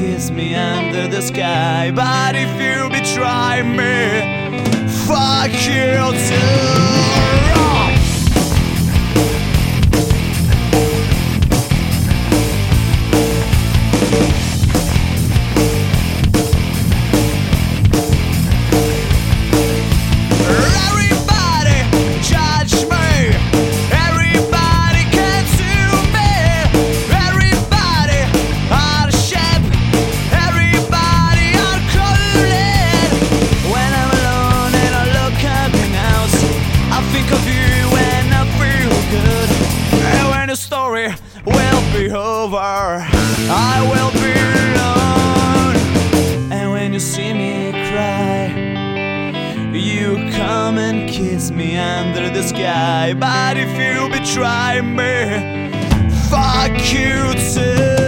kiss me under the sky. But if you betray me, fuck you too. The story will be over, I will be alone. And when you see me cry, you come and kiss me under the sky. But if you betray me, fuck you too.